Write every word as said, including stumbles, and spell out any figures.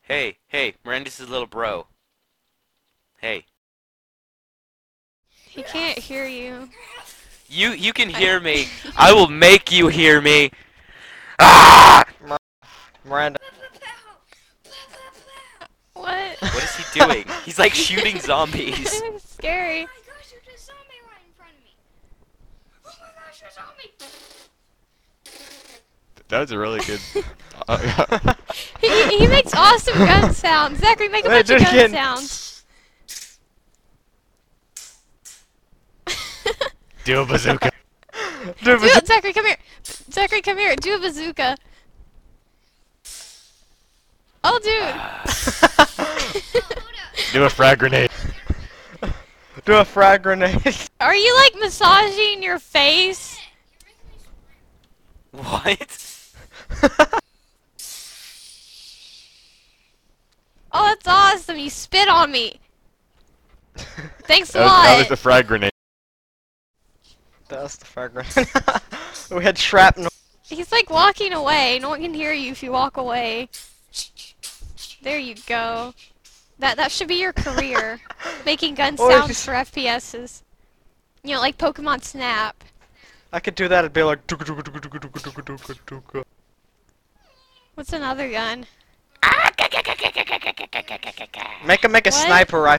Hey, hey, Miranda's his little bro. Hey. He can't hear you. You you can I- hear me. I will make you hear me. Ah! Miranda. What? What is he doing? He's like shooting zombies. It's scary. Oh my gosh, there's a zombie right in front of me. Oh my gosh, there's a zombie. That was a really good. Uh, He, he makes awesome gun sounds. Zachary, make a Wait, bunch of do it gun again. sounds. Do a bazooka. Dude, Do it, Zachary, come here. Zachary, come here. Do a bazooka. Oh, dude. Do a frag grenade. do a frag grenade. Are you like massaging your face? What? Oh, that's awesome. You spit on me. Thanks a That was, that was lot. the frag grenade. That's the frag grenade. we had shrapnel. He's like walking away. No one can hear you if you walk away. There you go. That that should be your career. Making gun Oh, sounds just- for F P Ss. You know, like Pokemon Snap. I could do that. It'd be like. "Duka, duka, duka, duka, duka, duka, duka, duka." What's another gun? Make him make a What? sniper rifle.